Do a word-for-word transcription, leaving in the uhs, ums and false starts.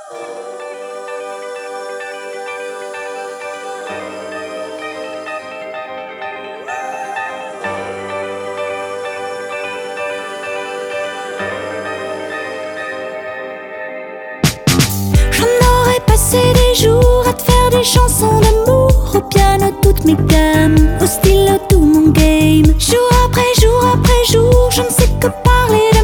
Des jours à te faire des chansons d'amour, au piano toutes mes gammes, au stylo tout mon game. Jour après jour après jour, je ne sais que parler